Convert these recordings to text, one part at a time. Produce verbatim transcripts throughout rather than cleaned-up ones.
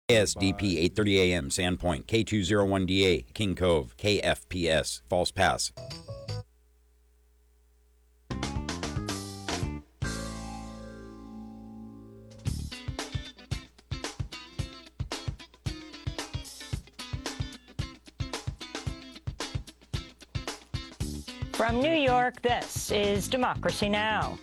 K S D P eight thirty A M, Sandpoint, K two oh one D A, King Cove, K F P S, False Pass. From New York, this is Democracy Now!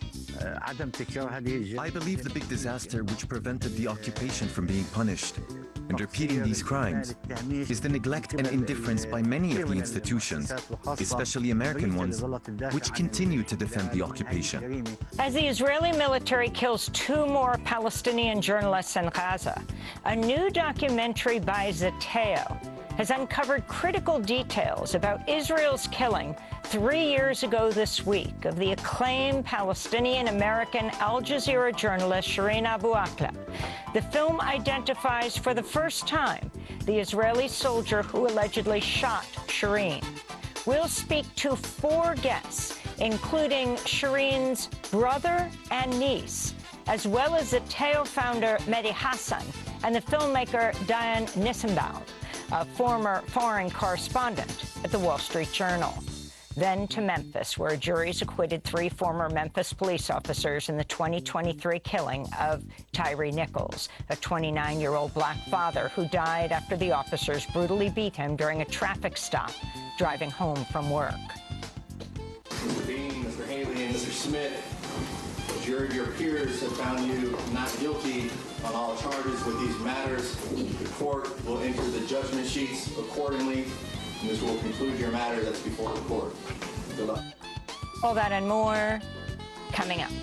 I believe the big disaster which prevented the occupation from being punished and repeating these crimes is the neglect and indifference by many of the institutions, especially American ones, which continue to defend the occupation. As the Israeli military kills two more Palestinian journalists in Gaza, a new documentary by Zeteo has uncovered critical details about Israel's killing three years ago this week of the acclaimed Palestinian-American Al Jazeera journalist Shireen Abu Akleh. The film identifies for the first time the Israeli soldier who allegedly shot Shireen. We'll speak to four guests, including Shireen's brother and niece, as well as Zeteo founder Mehdi Hassan and the filmmaker Diane Nissenbaum, a former foreign correspondent at the Wall Street Journal. Then to Memphis, where juries acquitted three former Memphis police officers in the twenty twenty-three killing of Tyree Nichols, a twenty-nine-year-old black father who died after the officers brutally beat him during a traffic stop driving home from work. Mister Dean, Mister Haley, and Mister Smith, a jury of your peers have found you not guilty on all charges with these matters. The court will enter the judgment sheets accordingly, and this will conclude your matter that's before the court. Good luck. All that and more coming up.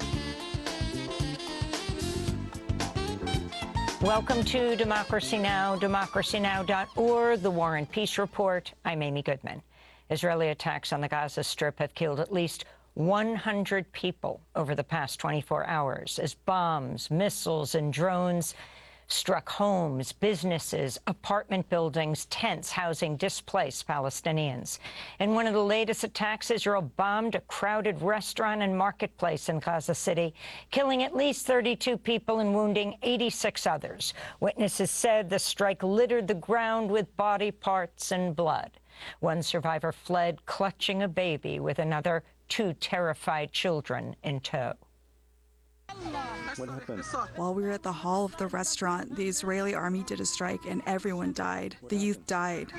Welcome to Democracy Now!, democracy now dot org, the War and Peace Report. I'm Amy Goodman. Israeli attacks on the Gaza Strip have killed at least one hundred people over the past twenty-four hours as bombs, missiles, and drones struck homes, businesses, apartment buildings, tents housing displaced Palestinians. In one of the latest attacks, Israel bombed a crowded restaurant and marketplace in Gaza City, killing at least thirty-two people and wounding eighty-six others. Witnesses said the strike littered the ground with body parts and blood. One survivor fled, clutching a baby, with another two terrified children in tow. What happened? While we were at the hall of the restaurant, the Israeli army did a strike and everyone died. The youth died.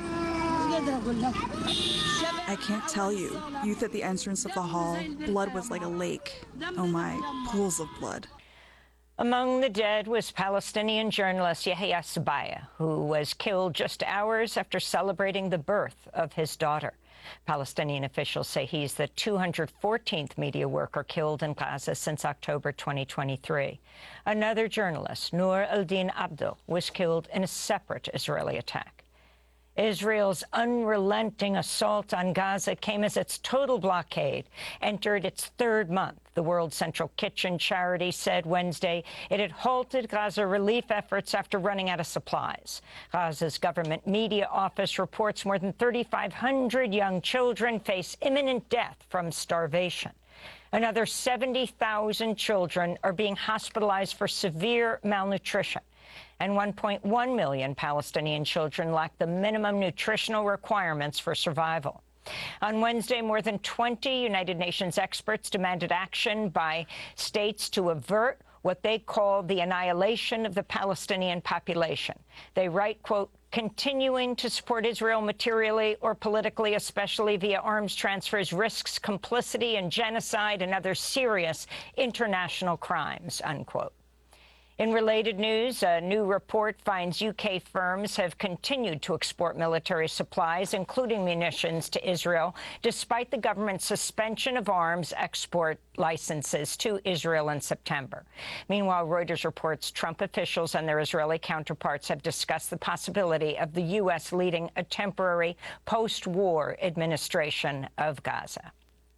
I can't tell you. Youth at the entrance of the hall, blood was like a lake. Oh my, pools of blood. Among the dead was Palestinian journalist Yahya Sabaya, who was killed just hours after celebrating the birth of his daughter. Palestinian officials say he's the two hundred fourteenth media worker killed in Gaza since October twenty twenty-three. Another journalist, Noor Eldin Abdul, was killed in a separate Israeli attack. Israel's unrelenting assault on Gaza came as its total blockade entered its third month. The World Central Kitchen charity said Wednesday it had halted Gaza relief efforts after running out of supplies. Gaza's government media office reports more than thirty-five hundred young children face imminent death from starvation. Another seventy thousand children are being hospitalized for severe malnutrition, and one point one million Palestinian children lack the minimum nutritional requirements for survival. On Wednesday, more than twenty United Nations experts demanded action by states to avert what they call the annihilation of the Palestinian population. They write, quote, continuing to support Israel materially or politically, especially via arms transfers, risks complicity in genocide and other serious international crimes, unquote. In related news, a new report finds U K firms have continued to export military supplies, including munitions, to Israel, despite the government's suspension of arms export licenses to Israel in September. Meanwhile, Reuters reports Trump officials and their Israeli counterparts have discussed the possibility of the U S leading a temporary post-war administration of Gaza.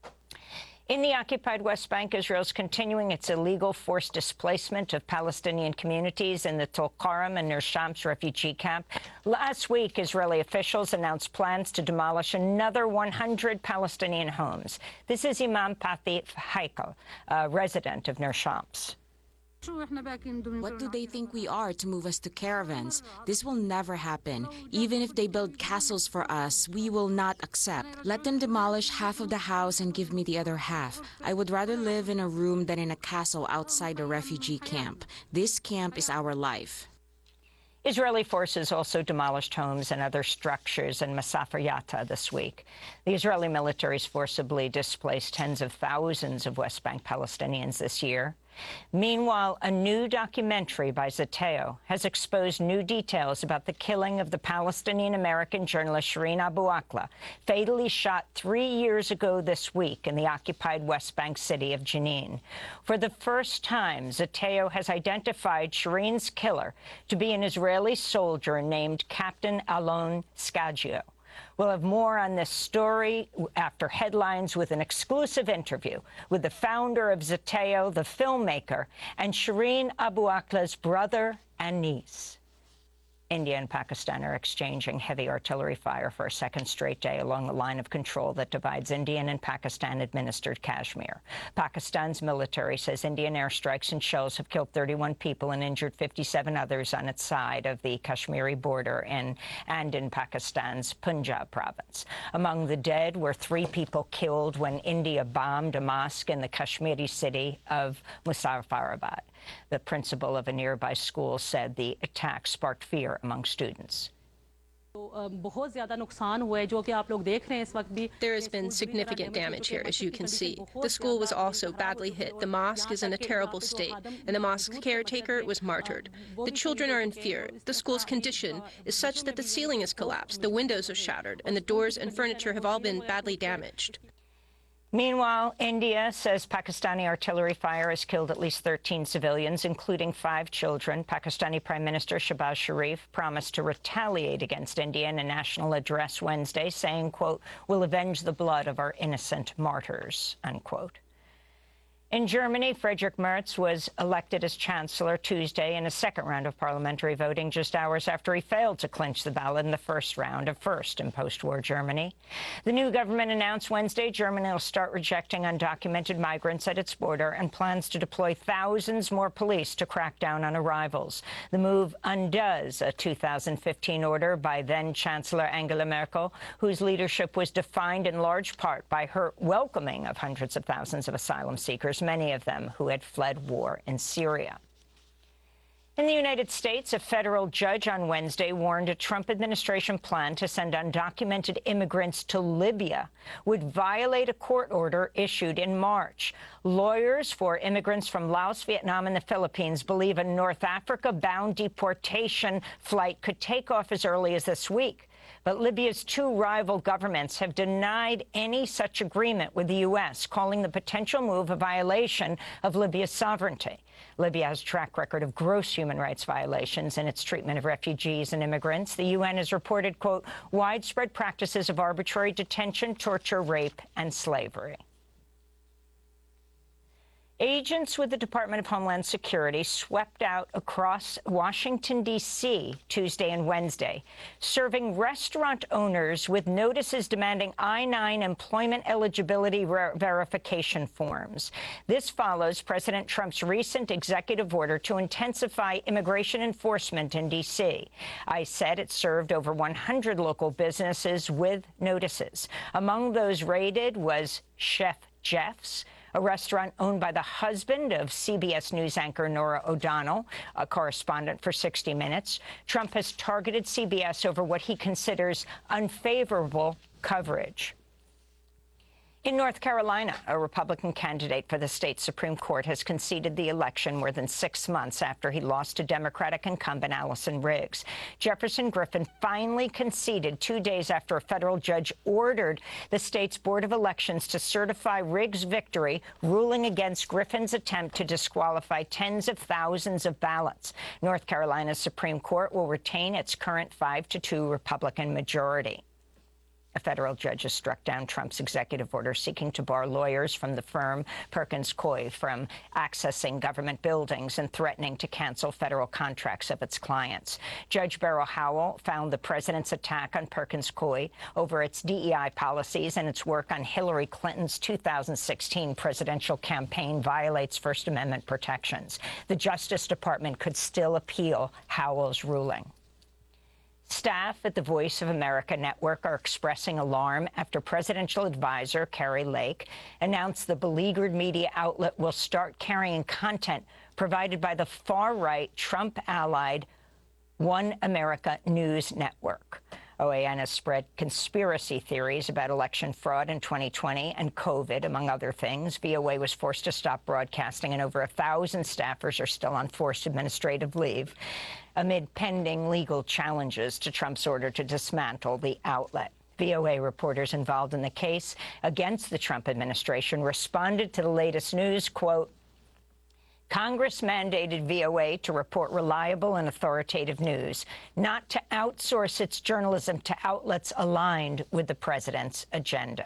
In the occupied West Bank, Israel is continuing its illegal forced displacement of Palestinian communities in the Tulkarem and Ner Shams refugee camp. Last week, Israeli officials announced plans to demolish another one hundred Palestinian homes. This is Imam Pathi Haikel, a resident of Ner Shams. What do they think we are to move us to caravans? This will never happen. Even if they build castles for us, we will not accept. Let them demolish half of the house and give me the other half. I would rather live in a room than in a castle outside a refugee camp. This camp is our life. Israeli forces also demolished homes and other structures in Masafer Yatta this week. The Israeli military has forcibly displaced tens of thousands of West Bank Palestinians this year. Meanwhile, a new documentary by Zeteo has exposed new details about the killing of the Palestinian-American journalist Shireen Abu Akleh, fatally shot three years ago this week in the occupied West Bank city of Jenin. For the first time, Zeteo has identified Shireen's killer to be an Israeli soldier named Captain Alon Skaggio. We'll have more on this story after headlines with an exclusive interview with the founder of Zeteo, the filmmaker, and Shireen Abu Akleh's brother and niece. India and Pakistan are exchanging heavy artillery fire for a second straight day along the line of control that divides Indian and Pakistan-administered Kashmir. Pakistan's military says Indian airstrikes and shells have killed thirty-one people and injured fifty-seven others on its side of the Kashmiri border in, and in Pakistan's Punjab province. Among the dead were three people killed when India bombed a mosque in the Kashmiri city of Muzaffarabad. The principal of a nearby school said the attack sparked fear among students. There has been significant damage here, as you can see. The school was also badly hit. The mosque is in a terrible state, and the mosque caretaker was martyred. The children are in fear. The school's condition is such that the ceiling has collapsed, the windows are shattered, and the doors and furniture have all been badly damaged. Meanwhile, India says Pakistani artillery fire has killed at least thirteen civilians, including five children. Pakistani Prime Minister Shehbaz Sharif promised to retaliate against India in a national address Wednesday, saying, quote, "We'll avenge the blood of our innocent martyrs," unquote. In Germany, Friedrich Merz was elected as chancellor Tuesday in a second round of parliamentary voting just hours after he failed to clinch the ballot in the first round, a first in post-war Germany. The new government announced Wednesday Germany will start rejecting undocumented migrants at its border and plans to deploy thousands more police to crack down on arrivals. The move undoes a two thousand fifteen order by then-Chancellor Angela Merkel, whose leadership was defined in large part by her welcoming of hundreds of thousands of asylum seekers, many of them who had fled war in Syria. In the United States, a federal judge on Wednesday warned a Trump administration plan to send undocumented immigrants to Libya would violate a court order issued in March. Lawyers for immigrants from Laos, Vietnam, and the Philippines believe a North Africa-bound deportation flight could take off as early as this week. But Libya's two rival governments have denied any such agreement with the U S, calling the potential move a violation of Libya's sovereignty. Libya has a track record of gross human rights violations in its treatment of refugees and immigrants. The U N has reported, quote, widespread practices of arbitrary detention, torture, rape, and slavery. Agents with the Department of Homeland Security swept out across Washington, D C Tuesday and Wednesday, serving restaurant owners with notices demanding I nine employment eligibility ver- verification forms. This follows President Trump's recent executive order to intensify immigration enforcement in D C. ICE said it served over one hundred local businesses with notices. Among those raided was Chef Jeff's, a restaurant owned by the husband of C B S News anchor Norah O'Donnell, a correspondent for sixty minutes. Trump has targeted C B S over what he considers unfavorable coverage. In North Carolina, a Republican candidate for the state Supreme Court has conceded the election more than six months after he lost to Democratic incumbent Allison Riggs. Jefferson Griffin finally conceded two days after a federal judge ordered the state's Board of Elections to certify Riggs' victory, ruling against Griffin's attempt to disqualify tens of thousands of ballots. North Carolina's Supreme Court will retain its current five to two Republican majority. A federal judge has struck down Trump's executive order seeking to bar lawyers from the firm Perkins Coie from accessing government buildings and threatening to cancel federal contracts of its clients. Judge Beryl Howell found the president's attack on Perkins Coie over its D E I policies and its work on Hillary Clinton's two thousand sixteen presidential campaign violates First Amendment protections. The Justice Department could still appeal Howell's ruling. Staff at the Voice of America Network are expressing alarm after presidential advisor Kari Lake announced the beleaguered media outlet will start carrying content provided by the far-right Trump-allied One America News Network. O A N has spread conspiracy theories about election fraud in twenty twenty and COVID, among other things. V O A was forced to stop broadcasting, and over a thousand staffers are still on forced administrative leave amid pending legal challenges to Trump's order to dismantle the outlet. V O A reporters involved in the case against the Trump administration responded to the latest news, quote, Congress mandated V O A to report reliable and authoritative news, not to outsource its journalism to outlets aligned with the president's agenda.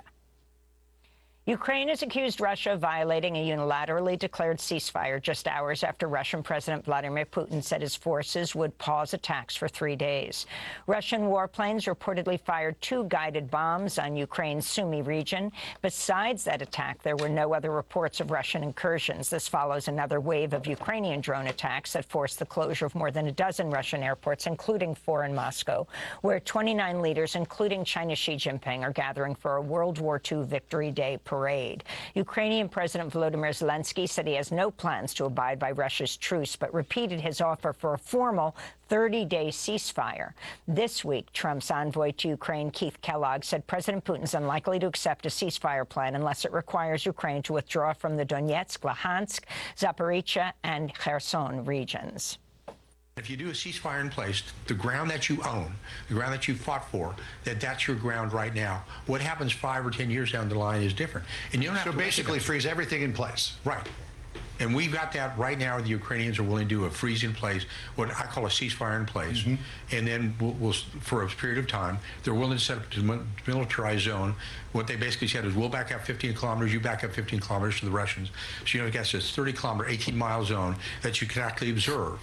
Ukraine has accused Russia of violating a unilaterally declared ceasefire just hours after Russian President Vladimir Putin said his forces would pause attacks for three days. Russian warplanes reportedly fired two guided bombs on Ukraine's Sumy region. Besides that attack, there were no other reports of Russian incursions. This follows another wave of Ukrainian drone attacks that forced the closure of more than a dozen Russian airports, including four in Moscow, where twenty-nine leaders, including China's Xi Jinping, are gathering for a World War Two Victory Day parade. Parade. Ukrainian President Volodymyr Zelensky said he has no plans to abide by Russia's truce, but repeated his offer for a formal thirty-day ceasefire. This week, Trump's envoy to Ukraine, Keith Kellogg, said President Putin is unlikely to accept a ceasefire plan unless it requires Ukraine to withdraw from the Donetsk, Luhansk, Zaporizhzhia, and Kherson regions. If you do a ceasefire in place, the ground that you own, the ground that you fought for, that that's your ground right now. What happens five or ten years down the line is different. And you don't have so to basically freeze everything in place. Right. And we've got that right now. The Ukrainians are willing to do a freeze in place, what I call a ceasefire in place. Mm-hmm. And then we'll, we'll, for a period of time, they're willing to set up a demilitarized zone. What they basically said is, we'll back up fifteen kilometers, you back up fifteen kilometers to the Russians. So, you know, that's this thirty kilometer, eighteen mile zone that you can actually observe.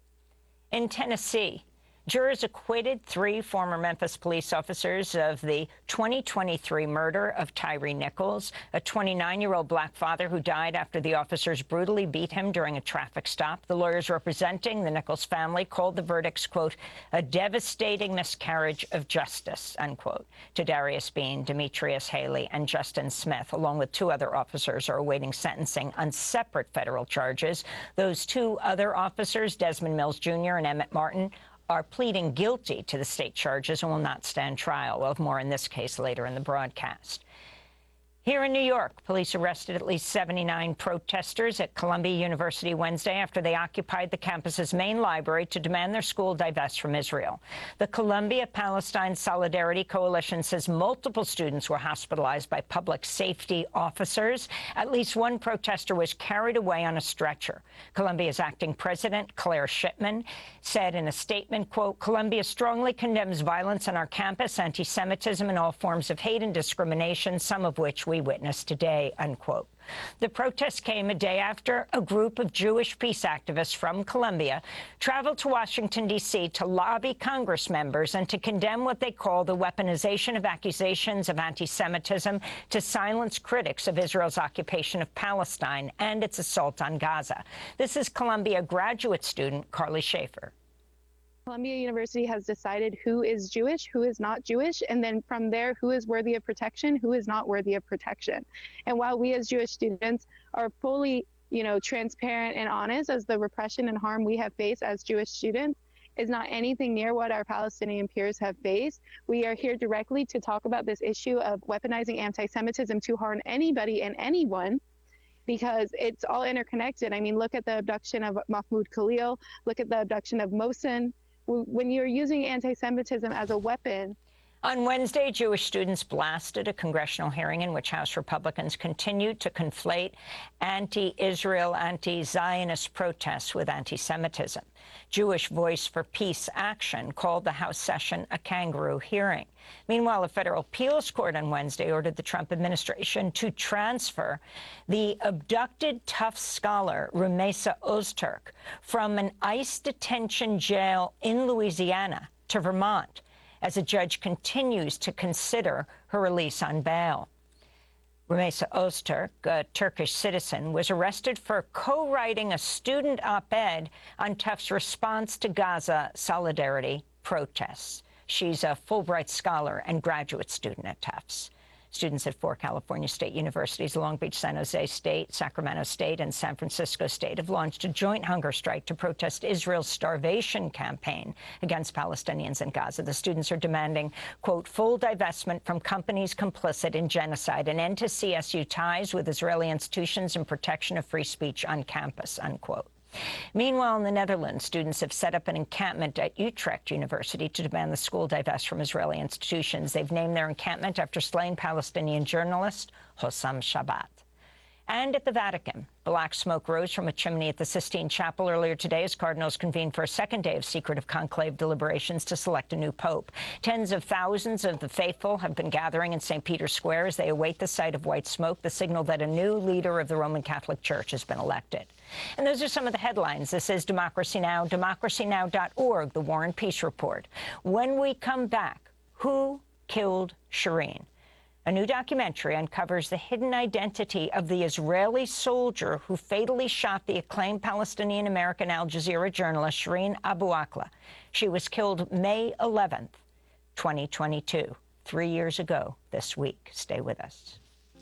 In Tennessee, jurors acquitted three former Memphis police officers of the twenty twenty-three murder of Tyree Nichols, a twenty-nine-year-old black father who died after the officers brutally beat him during a traffic stop. The lawyers representing the Nichols family called the verdicts, quote, a devastating miscarriage of justice, unquote. To Darius Bean, Demetrius Haley, and Justin Smith, along with two other officers, are awaiting sentencing on separate federal charges. Those two other officers, Desmond Mills Junior and Emmett Martin, are pleading guilty to the state charges and will not stand trial. We'll have more in this case later in the broadcast. Here in New York, police arrested at least seventy-nine protesters at Columbia University Wednesday after they occupied the campus's main library to demand their school divest from Israel. The Columbia Palestine Solidarity Coalition says multiple students were hospitalized by public safety officers. At least one protester was carried away on a stretcher. Columbia's acting president, Claire Shipman, said in a statement, quote, Columbia strongly condemns violence on our campus, anti-Semitism, and all forms of hate and discrimination, some of which we witnessed today, unquote. The protest came a day after a group of Jewish peace activists from Columbia traveled to Washington, D C to lobby Congress members and to condemn what they call the weaponization of accusations of anti-Semitism to silence critics of Israel's occupation of Palestine and its assault on Gaza. This is Columbia graduate student Carly Schaefer. Columbia University has decided who is Jewish, who is not Jewish, and then from there, who is worthy of protection, who is not worthy of protection. And while we as Jewish students are fully, you know, transparent and honest as the repression and harm we have faced as Jewish students is not anything near what our Palestinian peers have faced, we are here directly to talk about this issue of weaponizing anti-Semitism to harm anybody and anyone, because it's all interconnected. I mean, look at the abduction of Mahmoud Khalil, look at the abduction of Mohsen. When you're using anti-Semitism as a weapon On Wednesday, Jewish students blasted a congressional hearing in which House Republicans continued to conflate anti-Israel, anti-Zionist protests with anti-Semitism. Jewish Voice for Peace Action called the House session a kangaroo hearing. Meanwhile, a federal appeals court on Wednesday ordered the Trump administration to transfer the abducted Tufts scholar Rumeysa Ozturk from an ICE detention jail in Louisiana to Vermont, as a judge continues to consider her release on bail. Rumeysa Ozturk, a Turkish citizen, was arrested for co-writing a student op-ed on Tufts' response to Gaza solidarity protests. She's a Fulbright scholar and graduate student at Tufts. Students at four California state universities, Long Beach, San Jose State, Sacramento State, and San Francisco State, have launched a joint hunger strike to protest Israel's starvation campaign against Palestinians in Gaza. The students are demanding, quote, full divestment from companies complicit in genocide, an end to C S U ties with Israeli institutions, and protection of free speech on campus, unquote. Meanwhile, in the Netherlands, students have set up an encampment at Utrecht University to demand the school divest from Israeli institutions. They've named their encampment after slain Palestinian journalist Hossam Shabbat. And at the Vatican, black smoke rose from a chimney at the Sistine Chapel earlier today as cardinals convened for a second day of secretive conclave deliberations to select a new pope. Tens of thousands of the faithful have been gathering in Saint Peter's Square as they await the sight of white smoke, the signal that a new leader of the Roman Catholic Church has been elected. And those are some of the headlines. This is Democracy Now!, democracy now dot org, the War and Peace Report. When we come back, who killed Shireen? A new documentary uncovers the hidden identity of the Israeli soldier who fatally shot the acclaimed Palestinian-American Al Jazeera journalist Shireen Abu Akleh. She was killed May eleventh, twenty twenty-two, three years ago this week. Stay with us.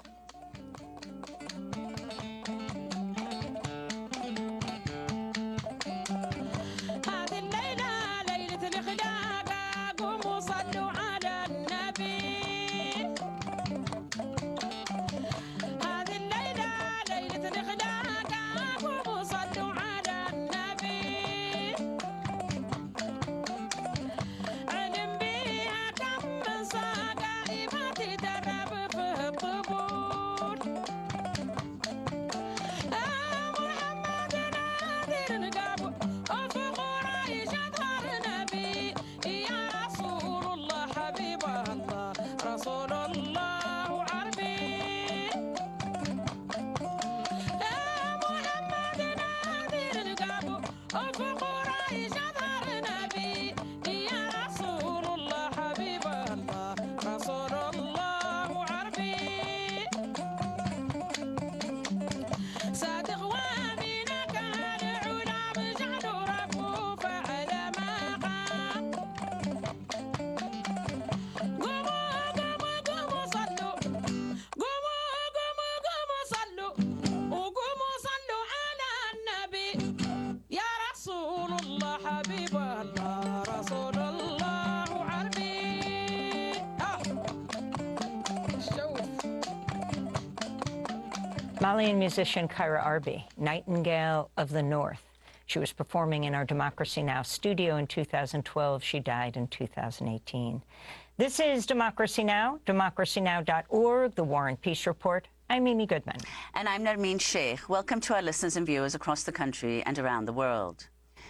Malian musician Kyra Arby, Nightingale of the North. She was performing in our Democracy Now! Studio in two thousand twelve. She died in two thousand eighteen. This is Democracy Now!, democracy now dot org, the War and Peace Report. I'm Mimi Goodman. And I'm Nermeen Sheikh. Welcome to our listeners and viewers across the country and around the world.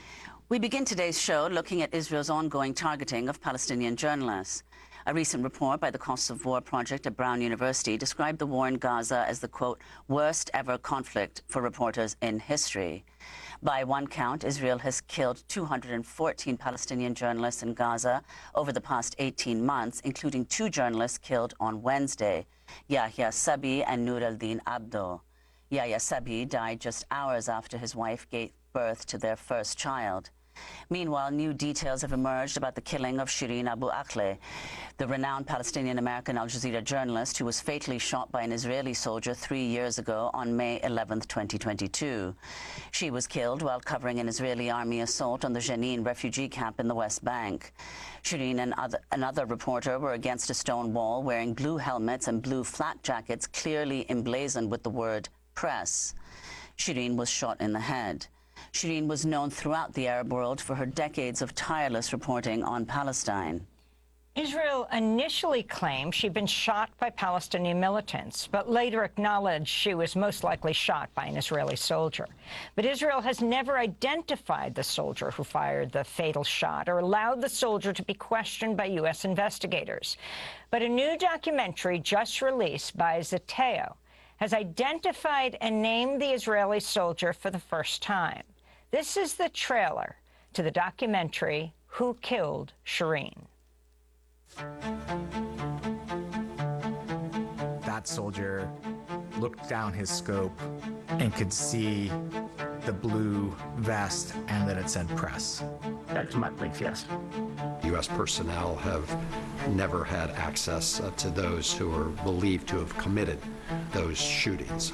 We begin today's show looking at Israel's ongoing targeting of Palestinian journalists. A recent report by the Costs of War Project at Brown University described the war in Gaza as the, quote, worst ever conflict for reporters in history. By one count, Israel has killed two hundred fourteen Palestinian journalists in Gaza over the past eighteen months, including two journalists killed on Wednesday, Yahya Sabi and Nur al-Din Abdo. Yahya Sabi died just hours after his wife gave birth to their first child. Meanwhile, new details have emerged about the killing of Shireen Abu Akleh, the renowned Palestinian-American Al Jazeera journalist who was fatally shot by an Israeli soldier three years ago on May eleventh, twenty twenty-two. She was killed while covering an Israeli army assault on the Jenin refugee camp in the West Bank. Shireen and other, another reporter were against a stone wall wearing blue helmets and blue flak jackets clearly emblazoned with the word press. Shireen was shot in the head. Shireen was known throughout the Arab world for her decades of tireless reporting on Palestine. Israel initially claimed she'd been shot by Palestinian militants, but later acknowledged she was most likely shot by an Israeli soldier. But Israel has never identified the soldier who fired the fatal shot or allowed the soldier to be questioned by U S investigators. But a new documentary just released by Zeteo has identified and named the Israeli soldier for the first time. This is the trailer to the documentary Who Killed Shireen? That soldier looked down his scope and could see the blue vest and that it said press. That's my belief, yes. U S personnel have never had access uh, to those who are believed to have committed those shootings.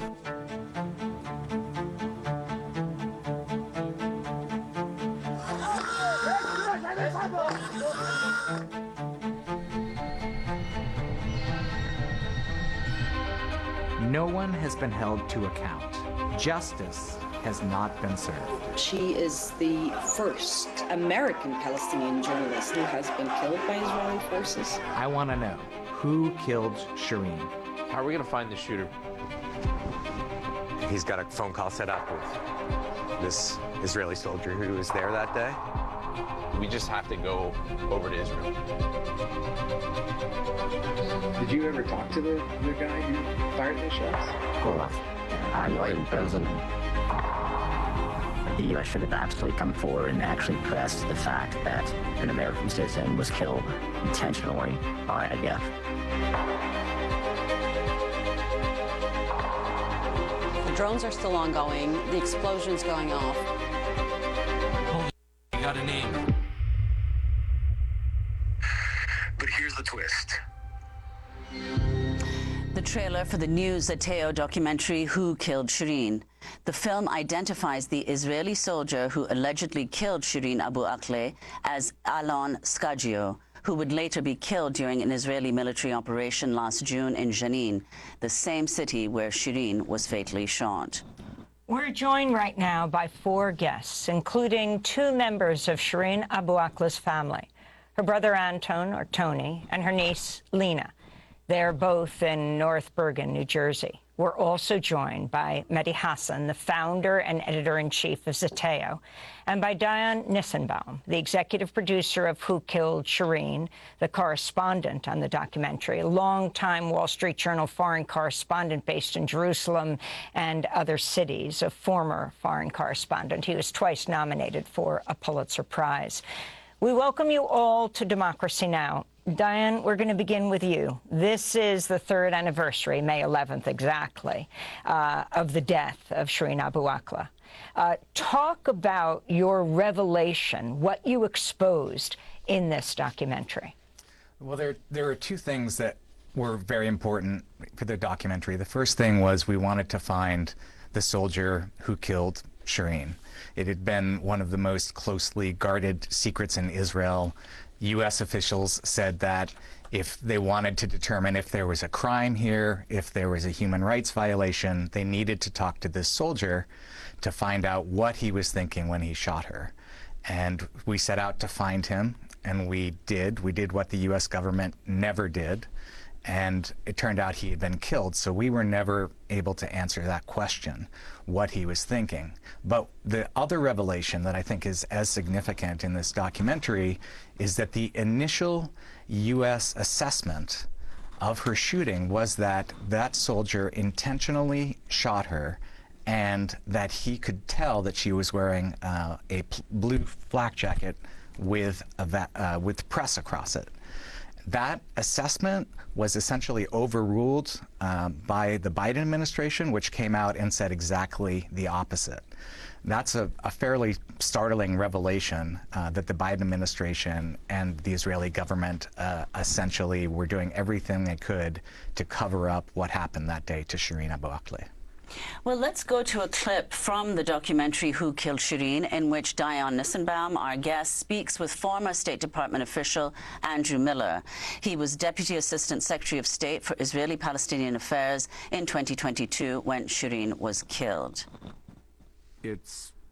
No one has been held to account. Justice has not been served. She is the first American Palestinian journalist who has been killed by Israeli forces. I want to know, who killed Shireen? How are we going to find the shooter? He's got a phone call set up with this Israeli soldier who was there that day. We just have to go over to Israel. Did you ever talk to the, the guy who fired the shots? Well, I know it doesn't. The U S should have absolutely come forward and actually pressed the fact that an American citizen was killed intentionally by I D F. The drones are still ongoing. The explosion's going off. You got a name. But here's the twist. The trailer for the new Zeteo documentary, Who Killed Shireen? The film identifies the Israeli soldier who allegedly killed Shireen Abu Akleh as Alon Skagio, who would later be killed during an Israeli military operation last June in Jenin, the same city where Shireen was fatally shot. We're joined right now by four guests, including two members of Shireen Abu Akleh's family, her brother Anton, or Tony, and her niece Lena. They're both in North Bergen, New Jersey. We're also joined by Mehdi Hassan, the founder and editor-in-chief of Zeteo, and by Diane Nissenbaum, the executive producer of Who Killed Shireen, the correspondent on the documentary, a longtime Wall Street Journal foreign correspondent based in Jerusalem and other cities, a former foreign correspondent. He was twice nominated for a Pulitzer Prize. We welcome you all to Democracy Now! Diane, we're going to begin with you. This is the third anniversary, May eleventh exactly, uh, of the death of Shireen Abu Akleh. Uh, talk about your revelation, what you exposed in this documentary. Well, there, there are two things that were very important for the documentary. The first thing was we wanted to find the soldier who killed Shireen. It had been one of the most closely guarded secrets in Israel. U S officials said that if they wanted to determine if there was a crime here, if there was a human rights violation, they needed to talk to this soldier to find out what he was thinking when he shot her. And we set out to find him, and we did. We did what the U S government never did, and it turned out he had been killed. So we were never able to answer that question, what he was thinking. But the other revelation that I think is as significant in this documentary is that the initial U S assessment of her shooting was that that soldier intentionally shot her, and that he could tell that she was wearing uh, a blue flak jacket with, a va uh, with press across it. That assessment was essentially overruled um, by the Biden administration, which came out and said exactly the opposite. That's a, a fairly startling revelation uh, that the Biden administration and the Israeli government uh, essentially were doing everything they could to cover up what happened that day to Shireen Abu Akleh. Well, let's go to a clip from the documentary Who Killed Shireen, in which Diane Nissenbaum, our guest, speaks with former State Department official Andrew Miller. He was Deputy Assistant Secretary of State for Israeli-Palestinian Affairs in twenty twenty-two when Shireen was killed. It's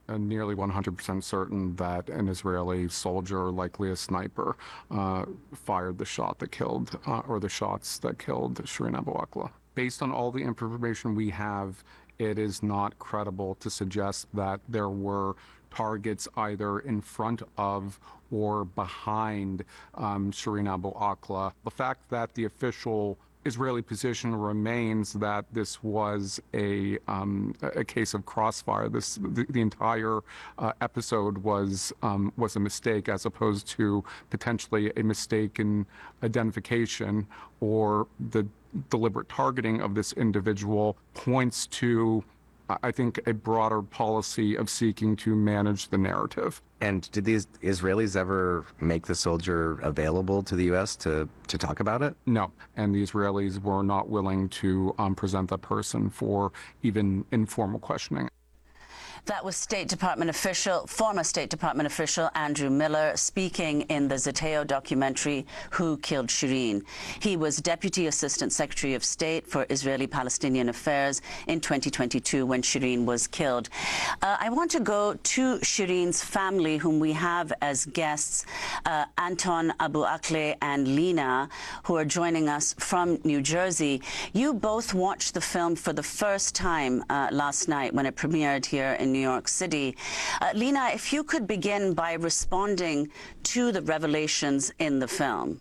uh, nearly one hundred percent certain that an Israeli soldier, likely a sniper, uh, fired the shot that killed, uh, or the shots that killed Shireen Abu Akleh. Based on all the information we have, it is not credible to suggest that there were targets either in front of or behind um, Shireen Abu Akleh. The fact that the official Israeli position remains that this was a um, a case of crossfire. This the, the entire uh, episode was um, was a mistake, as opposed to potentially a mistaken identification or the deliberate targeting of this individual, points to, I think, a broader policy of seeking to manage the narrative. And did these Israelis ever make the soldier available to the U S to, to talk about it? No, and the Israelis were not willing to um, present that person for even informal questioning. That was State Department official, former State Department official Andrew Miller speaking in the Zeteo documentary, Who Killed Shireen? He was Deputy Assistant Secretary of State for Israeli-Palestinian Affairs in twenty twenty-two when Shireen was killed. Uh, I want to go to Shireen's family, whom we have as guests, uh, Anton Abu Akleh and Lena, who are joining us from New Jersey. You both watched the film for the first time uh, last night when it premiered here in New York City. Uh, Lena, if you could begin by responding to the revelations in the film.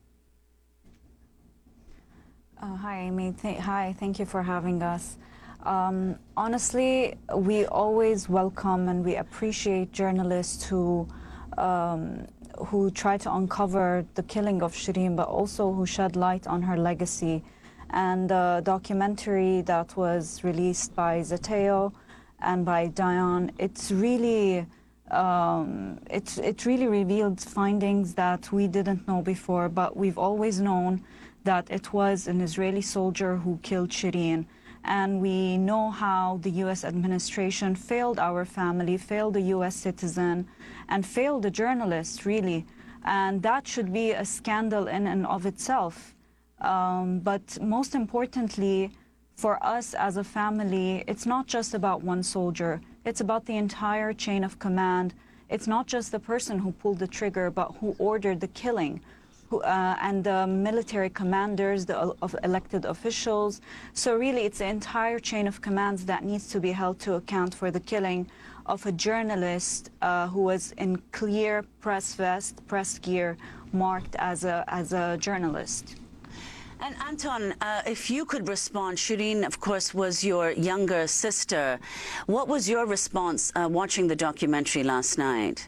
Uh, hi, Amy. Th hi, thank you for having us. Um, honestly, we always welcome and we appreciate journalists who um, who try to uncover the killing of Shireen, but also who shed light on her legacy. And the documentary that was released by Zeteo and by Dion, it's really, um, it's, it really revealed findings that we didn't know before, but we've always known that it was an Israeli soldier who killed Shireen. And we know how the U S administration failed our family, failed the U S citizen, and failed the journalist, really. And that should be a scandal in and of itself. Um, but most importantly, for us as a family, it's not just about one soldier. It's about the entire chain of command. It's not just the person who pulled the trigger, but who ordered the killing, who, uh, and the military commanders, the uh, of elected officials. So really, it's the entire chain of commands that needs to be held to account for the killing of a journalist uh, who was in clear press vest, press gear, marked as a, as a journalist. And Anton, uh, if you could respond, Shireen, of course, was your younger sister. What was your response uh, watching the documentary last night?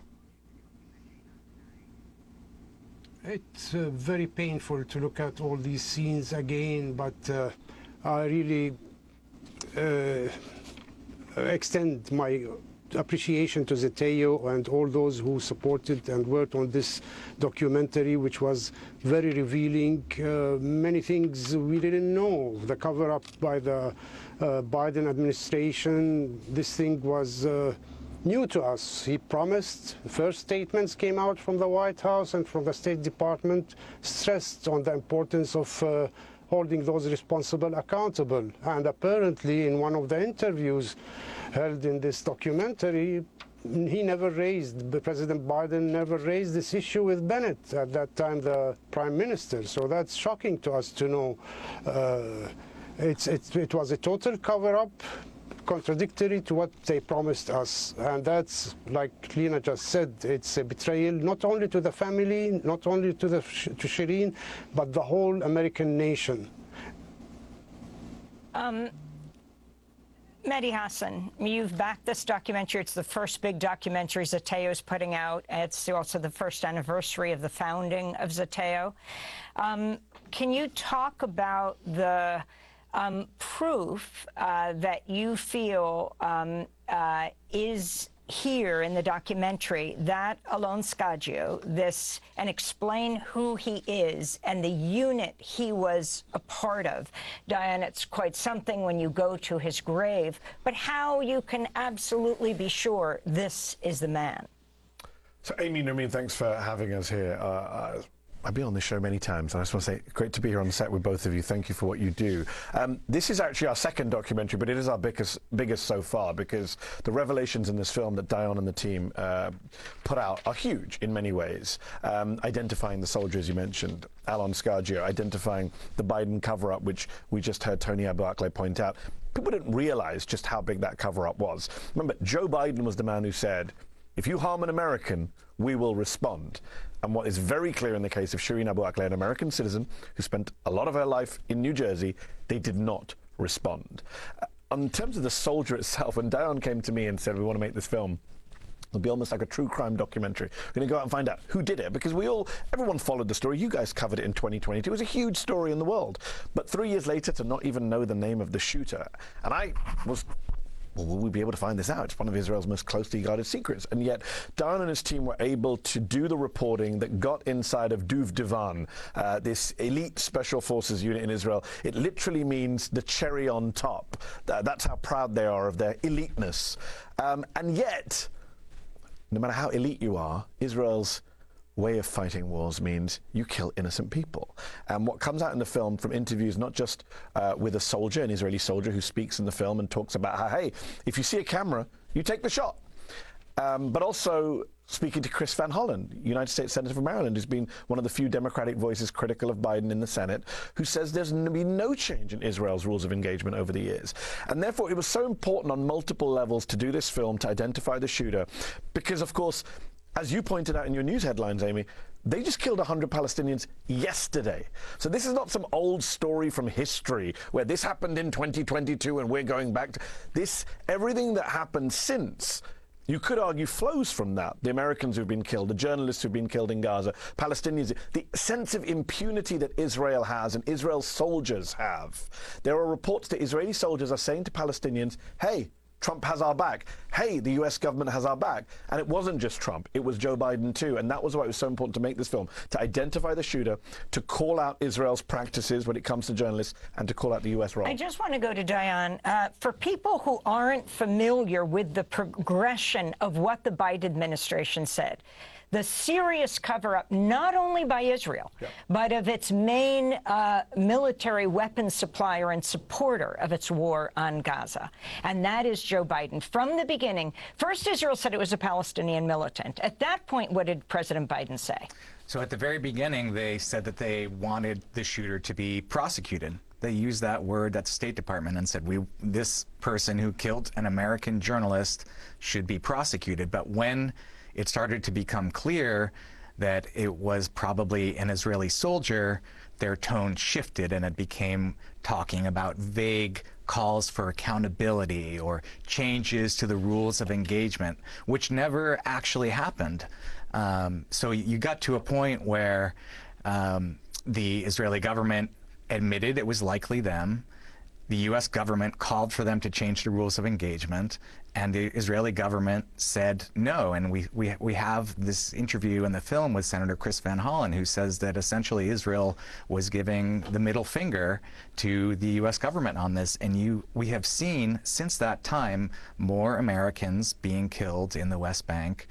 It's uh, very painful to look at all these scenes again, but uh, I really uh, extend my appreciation to Zeteo and all those who supported and worked on this documentary, which was very revealing. Uh, many things we didn't know. The cover-up by the uh, Biden administration, this thing was uh, new to us. He promised, first statements came out from the White House and from the State Department, stressed on the importance of uh, holding those responsible accountable. And apparently in one of the interviews held in this documentary, he never raised, President Biden never raised this issue with Bennett, at that time the Prime Minister. So that's shocking to us to know. Uh, it's, it's, it was a total cover-up, contradictory to what they promised us. And that's, like Lena just said, it's a betrayal not only to the family, not only to, the, to Shireen, but the whole American nation. Um, Mehdi Hasan, you've backed this documentary. It's the first big documentary Zeteo is putting out. It's also the first anniversary of the founding of Zeteo. Um, can you talk about the um, proof uh, that you feel um, uh, is here in the documentary, that Alon Scaggio, this, and explain who he is and the unit he was a part of? Diane, it's quite something when you go to his grave, but how you can absolutely be sure this is the man. So, Amy, Nermeen, thanks for having us here. Uh, I've been on this show many times, and I just want to say, great to be here on the set with both of you. Thank you for what you do. Um, this is actually our second documentary, but it is our biggest, biggest so far, because the revelations in this film that Diane and the team uh, put out are huge in many ways. Um, identifying the soldier, as you mentioned, Alon Scargio, identifying the Biden cover-up, which we just heard Tony Abu Akleh point out. People didn't realize just how big that cover-up was. Remember, Joe Biden was the man who said, if you harm an American, we will respond. And what is very clear in the case of Shireen Abu Akleh, an American citizen who spent a lot of her life in New Jersey, they did not respond. Uh, in terms of the soldier itself, when Diane came to me and said, we want to make this film, it'll be almost like a true crime documentary. We're going to go out and find out who did it, because we all, everyone followed the story. You guys covered it in twenty twenty-two. It was a huge story in the world. But three years later, to not even know the name of the shooter, and I was... well, will we be able to find this out? It's one of Israel's most closely guarded secrets. And yet, Diane and his team were able to do the reporting that got inside of Duv Divan, uh, this elite special forces unit in Israel. It literally means the cherry on top. Uh, that's how proud they are of their eliteness. Um, and yet, no matter how elite you are, Israel's way of fighting wars means you kill innocent people. And what comes out in the film from interviews, not just uh, with a soldier, an Israeli soldier who speaks in the film and talks about how, hey, if you see a camera, you take the shot. Um, but also speaking to Chris Van Hollen, United States Senator from Maryland, who's been one of the few Democratic voices critical of Biden in the Senate, who says there's been no change in Israel's rules of engagement over the years. And therefore, it was so important on multiple levels to do this film, to identify the shooter, because, of course, as you pointed out in your news headlines, Amy, they just killed one hundred Palestinians yesterday. So this is not some old story from history where this happened in twenty twenty-two and we're going back to this. Everything that happened since, you could argue, flows from that. The Americans who've been killed, the journalists who've been killed in Gaza, Palestinians, the sense of impunity that Israel has and Israel's soldiers have. There are reports that Israeli soldiers are saying to Palestinians, hey, Trump has our back. Hey, the U S government has our back. And it wasn't just Trump, it was Joe Biden too. And that was why it was so important to make this film, to identify the shooter, to call out Israel's practices when it comes to journalists, and to call out the U S role. I just want to go to Diane. Uh, for people who aren't familiar with the progression of what the Biden administration said, the serious cover-up, not only by Israel, yeah. but of its main uh, military weapons supplier and supporter of its war on Gaza, and that is Joe Biden. From the beginning, first Israel said it was a Palestinian militant. At that point, what did President Biden say? So at the very beginning, they said that they wanted the shooter to be prosecuted. They used that word at the State Department and said, "We, this person who killed an American journalist should be prosecuted." But when it started to become clear that it was probably an Israeli soldier, their tone shifted and it became talking about vague calls for accountability or changes to the rules of engagement, which never actually happened. Um, so you got to a point where um, the Israeli government admitted it was likely them. The U S government called for them to change the rules of engagement, and the Israeli government said no. And we, we, we have this interview in the film with Senator Chris Van Hollen, who says that essentially Israel was giving the middle finger to the U S government on this. And you, we have seen since that time more Americans being killed in the West Bank,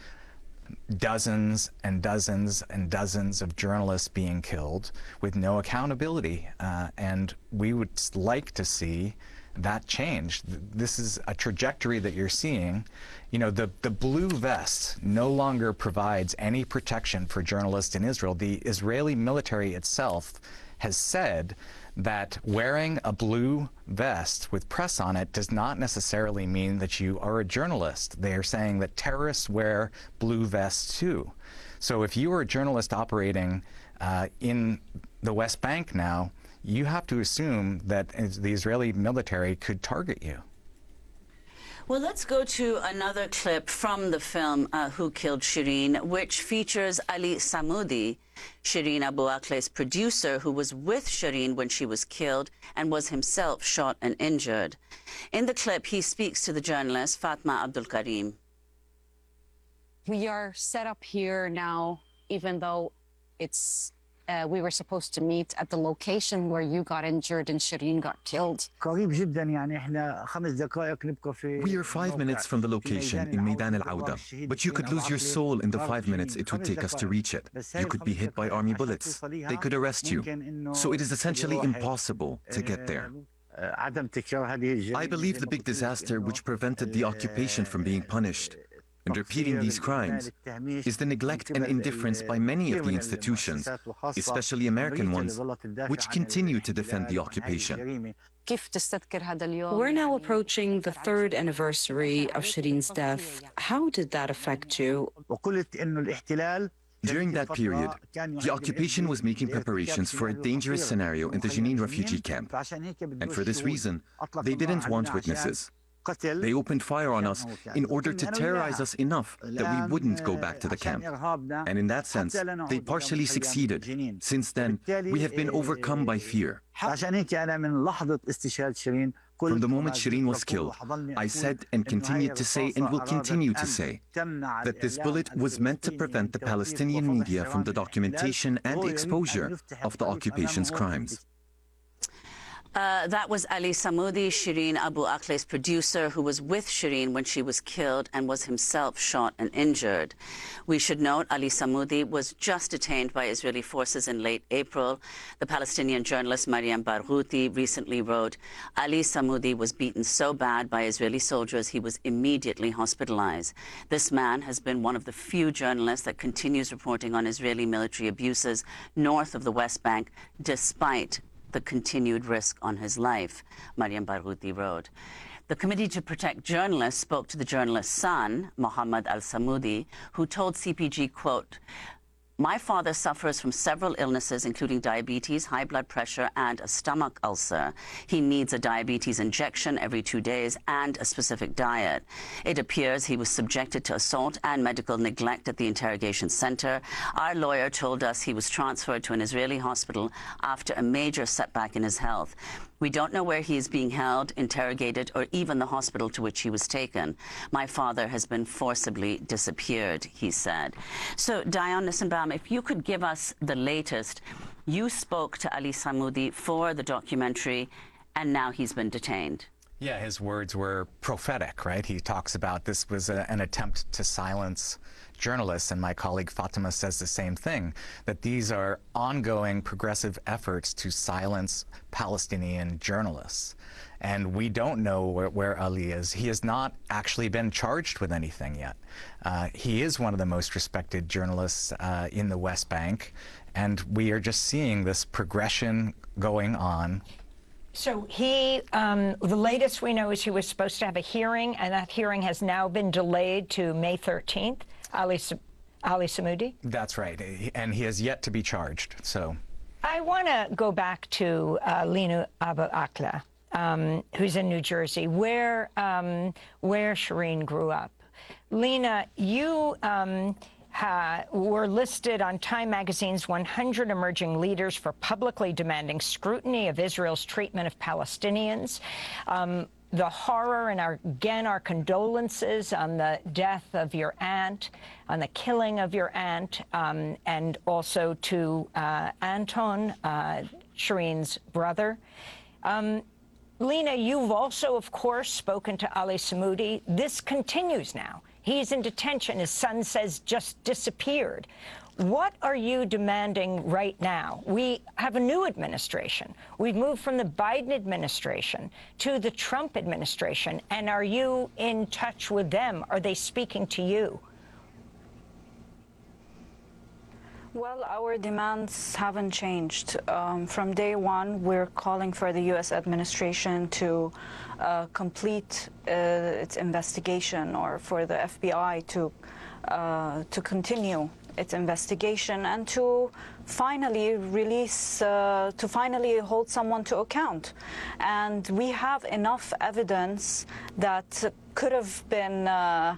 dozens and dozens and dozens of journalists being killed with no accountability. Uh, and we would like to see that change. This is a trajectory that you're seeing. You know, the, the blue vest no longer provides any protection for journalists in Israel. The Israeli military itself has said that wearing a blue vest with press on it does not necessarily mean that you are a journalist. They are saying that terrorists wear blue vests too. So if you are a journalist operating uh, in the West Bank now, you have to assume that the Israeli military could target you. Well, let's go to another clip from the film uh, Who Killed Shireen, which features Ali Samoudi, Shireen Abu Akleh's producer, who was with Shireen when she was killed and was himself shot and injured. In the clip, he speaks to the journalist Fatma Abdul Karim. We are set up here now, even though it's Uh, we were supposed to meet at the location where you got injured and Shireen got killed. We are five minutes from the location in Meydan al-Awda, but you could lose your soul in the five minutes it would take us to reach it. You could be hit by army bullets. They could arrest you. So it is essentially impossible to get there. I believe the big disaster which prevented the occupation from being punished and repeating these crimes is the neglect and indifference by many of the institutions, especially American ones, which continue to defend the occupation. We're now approaching the third anniversary of Shireen's death. How did that affect you? During that period, the occupation was making preparations for a dangerous scenario in the Jenin refugee camp. And for this reason, they didn't want witnesses. They opened fire on us in order to terrorize us enough that we wouldn't go back to the camp. And in that sense, they partially succeeded. Since then, we have been overcome by fear. From the moment Shireen was killed, I said and continued to say and will continue to say that this bullet was meant to prevent the Palestinian media from the documentation and exposure of the occupation's crimes. Uh, that was Ali Samoudi, Shireen Abu Akleh's producer, who was with Shireen when she was killed and was himself shot and injured. We should note Ali Samoudi was just detained by Israeli forces in late April. The Palestinian journalist Mariam Barghouti recently wrote, Ali Samoudi was beaten so bad by Israeli soldiers he was immediately hospitalized. This man has been one of the few journalists that continues reporting on Israeli military abuses north of the West Bank, despite the continued risk on his life, Mariam Barghouti wrote. The Committee to Protect Journalists spoke to the journalist's son, Mohammed al-Samoudi, who told C P G, quote, "My father suffers from several illnesses, including diabetes, high blood pressure, and a stomach ulcer. He needs a diabetes injection every two days and a specific diet. It appears he was subjected to assault and medical neglect at the interrogation center. Our lawyer told us he was transferred to an Israeli hospital after a major setback in his health. We don't know where he is being held, interrogated, or even the hospital to which he was taken. My father has been forcibly disappeared," he said. So, Dayan Nissenbaum, if you could give us the latest. You spoke to Ali Samoudi for the documentary, and now he's been detained. Yeah, his words were prophetic, right? He talks about this was a, an attempt to silence journalists, and my colleague Fatima says the same thing, that these are ongoing progressive efforts to silence Palestinian journalists. And we don't know where, where Ali is. He has not actually been charged with anything yet. Uh, he is one of the most respected journalists uh, in the West Bank, and we are just seeing this progression going on. So he, um, the latest we know is he was supposed to have a hearing, and that hearing has now been delayed to May thirteenth. Ali, Ali Samoudi? That's right, and he has yet to be charged, so. I want to go back to uh, Lina Abu Akleh, um, who's in New Jersey, where, um, where Shireen grew up. Lina, you um, Uh, were listed on Time Magazine's one hundred Emerging Leaders for publicly demanding scrutiny of Israel's treatment of Palestinians. Um, the horror, and our, again, our condolences on the death of your aunt, on the killing of your aunt, um, and also to uh, Anton, uh, Shireen's brother. Um, Lina, you've also, of course, spoken to Ali Samoudi. This continues now. He's in detention. His son says just disappeared. What are you demanding right now? We have a new administration. We've moved from the Biden administration to the Trump administration. And are you in touch with them? Are they speaking to you? Well, our demands haven't changed. Um, from day one, we're calling for the U S administration to uh, complete uh, its investigation, or for the F B I to uh, to continue its investigation, and to finally release, uh, to finally hold someone to account. And we have enough evidence that could have been uh,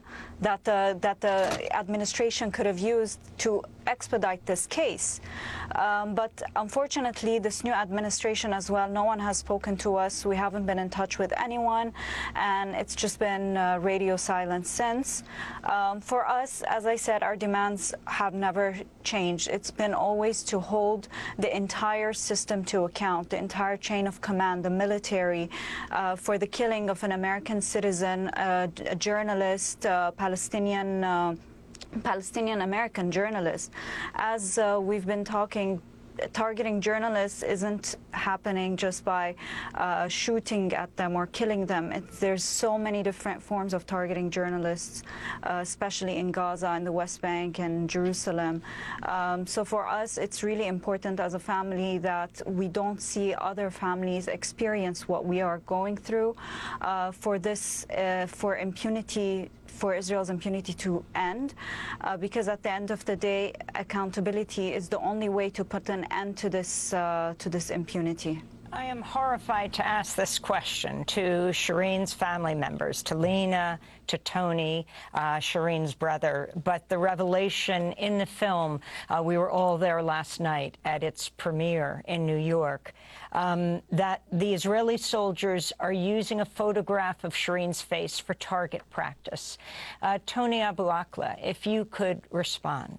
that the, that the administration could have used to expedite this case. Um, but unfortunately, this new administration as well, no one has spoken to us. We haven't been in touch with anyone, and it's just been uh, radio silence since. Um, for us, as I said, our demands have never changed. It's been always to hold the entire system to account, the entire chain of command, the military, uh, for the killing of an American citizen, uh, a journalist, uh, Palestinian uh, Palestinian-American journalist. As uh, we've been talking, targeting journalists isn't happening just by uh, shooting at them or killing them. It's, there's so many different forms of targeting journalists, uh, especially in Gaza and the West Bank and Jerusalem. Um, so for us, it's really important as a family that we don't see other families experience what we are going through. Uh, for this, uh, for impunity, for Israel's impunity to end, uh, because at the end of the day, accountability is the only way to put an end to this, uh, to this impunity. I am horrified to ask this question to Shireen's family members, to Lena, to Tony, uh, Shireen's brother, but the revelation in the film, uh, we were all there last night at its premiere in New York, um, that the Israeli soldiers are using a photograph of Shireen's face for target practice. Uh, Tony Abu Akleh, if you could respond.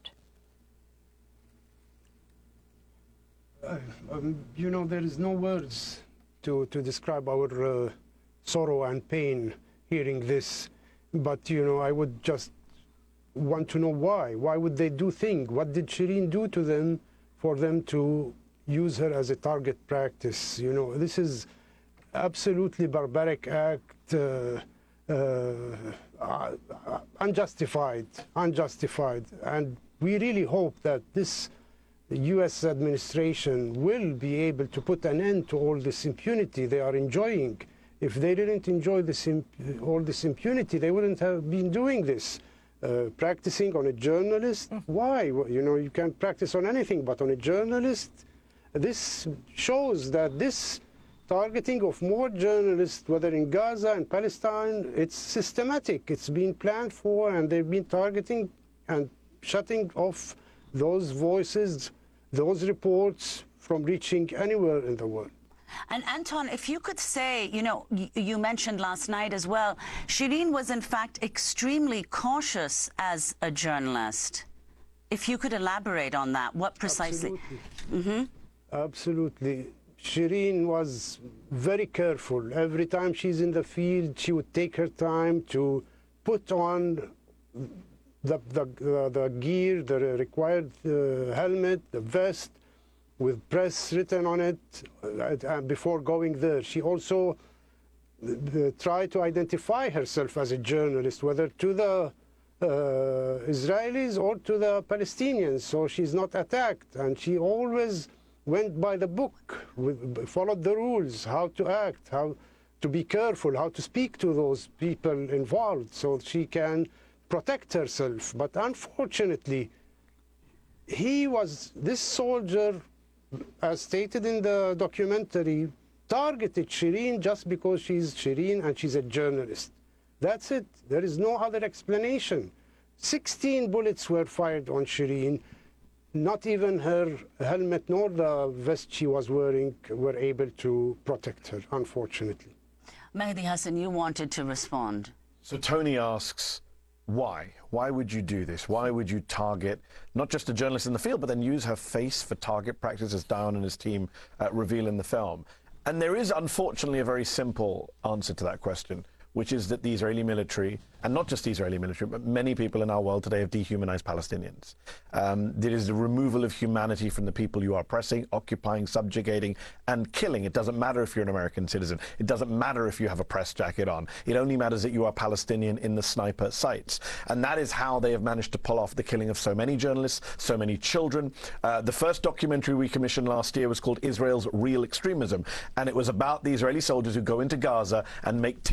Uh, um, you know, there is no words to, to describe our uh, sorrow and pain hearing this. But, you know, I would just want to know why. Why would they do things? What did Shireen do to them for them to use her as a target practice? You know, this is absolutely barbaric act, uh, uh, uh, unjustified, unjustified. And we really hope that this the U S administration will be able to put an end to all this impunity they are enjoying. If they didn't enjoy this all this impunity, they wouldn't have been doing this. Uh, practicing on a journalist, why? Well, you know, you can practice on anything, but on a journalist, this shows that this targeting of more journalists, whether in Gaza and Palestine, it's systematic. It's been planned for, and they've been targeting and shutting off those voices, those reports from reaching anywhere in the world. And Anton, if you could say, you know, you mentioned last night as well, Shireen was in fact extremely cautious as a journalist. If you could elaborate on that, what precisely? Absolutely. Mm-hmm. Absolutely. Shireen was very careful. Every time she's in the field, she would take her time to put on The, the, uh, the gear, the required uh, helmet, the vest, with press written on it uh, before going there. She also uh, tried to identify herself as a journalist, whether to the uh, Israelis or to the Palestinians, so she's not attacked. And she always went by the book, with, followed the rules, how to act, how to be careful, how to speak to those people involved, so she can protect herself. But unfortunately, he was, this soldier, as stated in the documentary, targeted Shireen just because she's Shireen and she's a journalist. That's it. There is no other explanation. sixteen bullets were fired on Shireen. Not even her helmet nor the vest she was wearing were able to protect her, unfortunately. Mehdi Hasan, you wanted to respond. So Tony asks, why? Why would you do this? Why would you target not just a journalist in the field, but then use her face for target practice, as Dayan and his team uh, reveal in the film? And there is, unfortunately, a very simple answer to that question, which is that the Israeli military, and not just the Israeli military, but many people in our world today have dehumanized Palestinians. Um, there is the removal of humanity from the people you are oppressing, occupying, subjugating, and killing. It doesn't matter if you're an American citizen. It doesn't matter if you have a press jacket on. It only matters that you are Palestinian in the sniper sights. And that is how they have managed to pull off the killing of so many journalists, so many children. Uh, the first documentary we commissioned last year was called Israel's Real Extremism, and it was about the Israeli soldiers who go into Gaza and make TikTok videos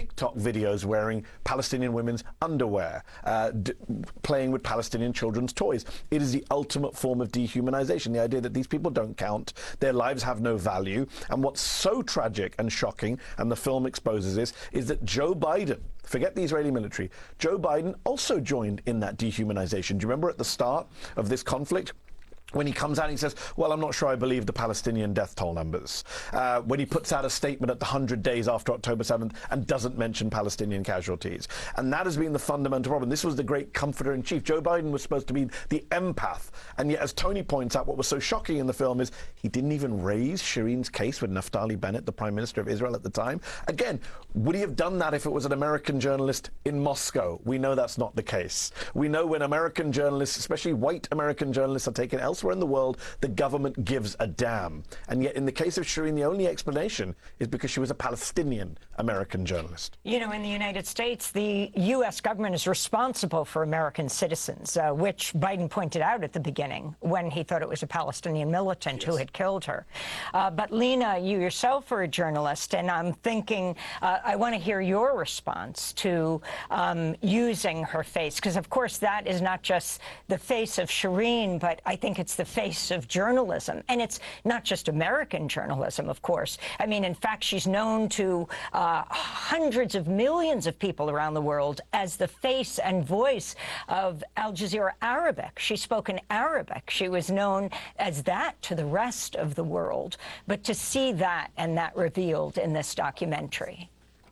videos wearing Palestinian women's underwear, uh, d playing with Palestinian children's toys. It is the ultimate form of dehumanization, the idea that these people don't count, their lives have no value. And what's so tragic and shocking, and the film exposes this, is that Joe Biden, forget the Israeli military, Joe Biden also joined in that dehumanization. Do you remember at the start of this conflict, when he comes out and he says, well, I'm not sure I believe the Palestinian death toll numbers. Uh, when he puts out a statement at the one hundred days after October seventh and doesn't mention Palestinian casualties. And that has been the fundamental problem. This was the great comforter-in-chief. Joe Biden was supposed to be the empath. And yet, as Tony points out, what was so shocking in the film is he didn't even raise Shireen's case with Naftali Bennett, the Prime Minister of Israel at the time. Again, would he have done that if it was an American journalist in Moscow? We know that's not the case. We know when American journalists, especially white American journalists, are taken elsewhere in the world, the government gives a damn. And yet in the case of Shireen, the only explanation is because she was a Palestinian American journalist. You know, in the United States, the U S government is responsible for American citizens, uh, which Biden pointed out at the beginning when he thought it was a Palestinian militant yes. who had killed her. Uh, but Lena, you yourself are a journalist, and I'm thinking, uh, I want to hear your response to um, using her face, because of course that is not just the face of Shireen, but I think it's the face of journalism. And it's not just American journalism, of course. I mean, in fact, she's known to uh, hundreds of millions of people around the world as the face and voice of Al Jazeera Arabic. She spoke in Arabic. She was known as that to the rest of the world. But to see that and that revealed in this documentary.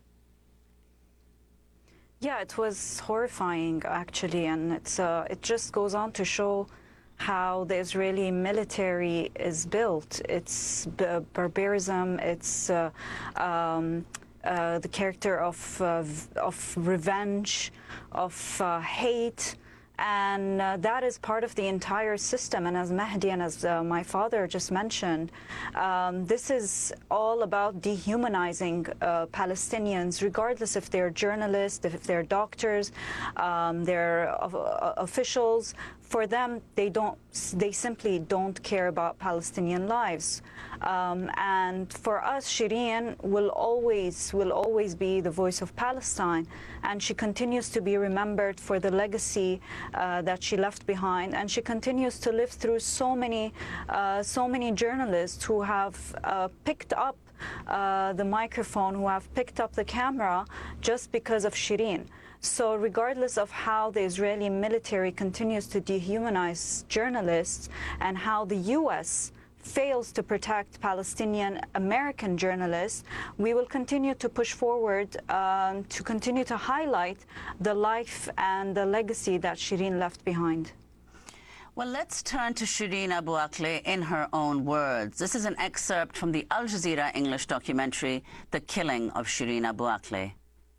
Yeah, it was horrifying, actually, and it's uh, it just goes on to show how the Israeli military is built. It's barbarism, it's uh, um, uh, the character of, uh, of revenge, of uh, hate, and uh, that is part of the entire system. And as Mahdi and as uh, my father just mentioned, um, this is all about dehumanizing uh, Palestinians, regardless if they're journalists, if they're doctors, um, they're uh, officials. For them, they don't. They simply don't care about Palestinian lives. Um, and for us, Shireen will always will always be the voice of Palestine, and she continues to be remembered for the legacy uh, that she left behind. And she continues to live through so many, uh, so many journalists who have uh, picked up uh, the microphone, who have picked up the camera, just because of Shireen. So regardless of how the Israeli military continues to dehumanize journalists and how the U S fails to protect Palestinian American journalists, we will continue to push forward um, to continue to highlight the life and the legacy that Shireen left behind. Well, let's turn to Shireen Abu Akleh in her own words. This is an excerpt from the Al Jazeera English documentary, The Killing of Shireen Abu Akleh.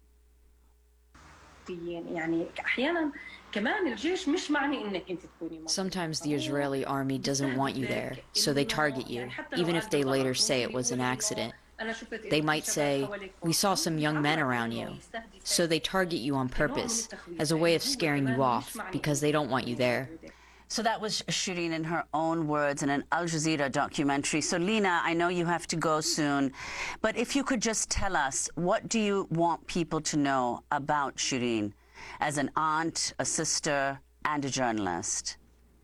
Sometimes the Israeli army doesn't want you there, so they target you, even if they later say it was an accident. They might say, we saw some young men around you. So they target you on purpose, as a way of scaring you off, because they don't want you there. So that was Shireen in her own words in an Al Jazeera documentary. So Lena, I know you have to go soon, but if you could just tell us, what do you want people to know about Shireen as an aunt, a sister, and a journalist?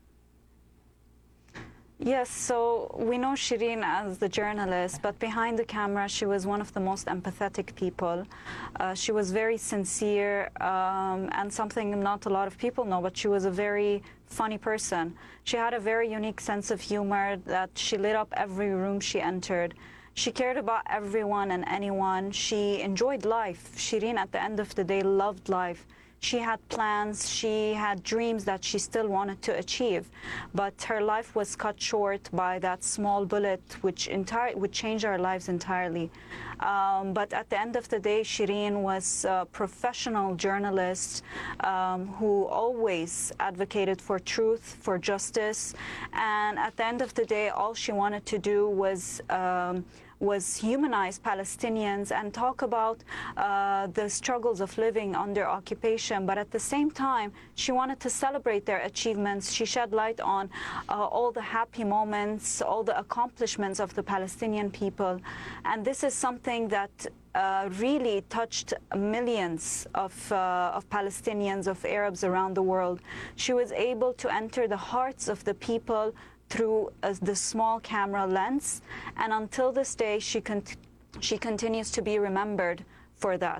Yes, so we know Shireen as the journalist, but behind the camera, she was one of the most empathetic people. Uh, she was very sincere, um, and something not a lot of people know, but she was a very funny person. She had a very unique sense of humor that she lit up every room she entered. She cared about everyone and anyone. She enjoyed life. Shireen, at the end of the day, loved life. She had plans, she had dreams that she still wanted to achieve, but her life was cut short by that small bullet which entire would change our lives entirely. Um, but at the end of the day, Shireen was a professional journalist um, who always advocated for truth, for justice, and at the end of the day, all she wanted to do was um, was humanize Palestinians and talk about uh, the struggles of living under occupation. But at the same time, she wanted to celebrate their achievements. She shed light on uh, all the happy moments, all the accomplishments of the Palestinian people. And this is something that uh, really touched millions of, uh, of Palestinians, of Arabs around the world. She was able to enter the hearts of the people through uh, the small camera lens, and until this day she, con she continues to be remembered for that.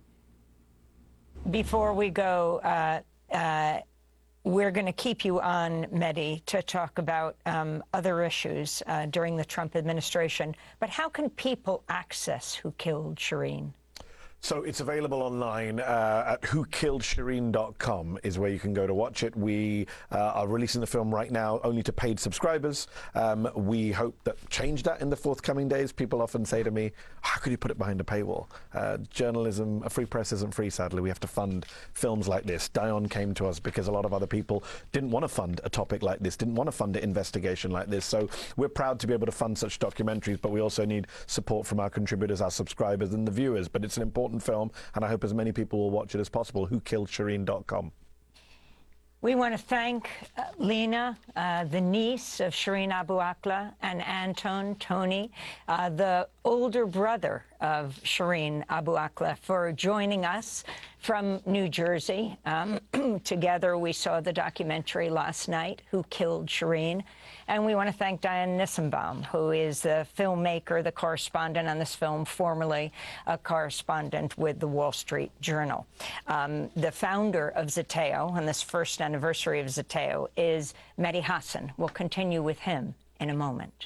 Before we go, uh, uh, we're going to keep you on, Mehdi, to talk about um, other issues uh, during the Trump administration. But how can people access Who Killed Shireen? So it's available online uh, at who killed shireen dot com is where you can go to watch it. We uh, are releasing the film right now only to paid subscribers. Um, we hope that change that in the forthcoming days. People often say to me, how could you put it behind a paywall? Uh, journalism, a free press isn't free, sadly. We have to fund films like this. Dion came to us because a lot of other people didn't want to fund a topic like this, didn't want to fund an investigation like this. So we're proud to be able to fund such documentaries, but we also need support from our contributors, our subscribers and the viewers. But it's an important film, and I hope as many people will watch it as possible. who killed shireen dot com. We want to thank uh, Lena, uh, the niece of Shireen Abu Akleh, and Anton, Tony, uh, the older brother of Shireen Abu Akleh, for joining us from New Jersey. Um, together, we saw the documentary last night, Who Killed Shireen? And we want to thank Diane Nissenbaum, who is the filmmaker, the correspondent on this film, formerly a correspondent with the Wall Street Journal. Um, the founder of Zeteo, on this first anniversary of Zeteo, is Mehdi Hasan. We'll continue with him in a moment.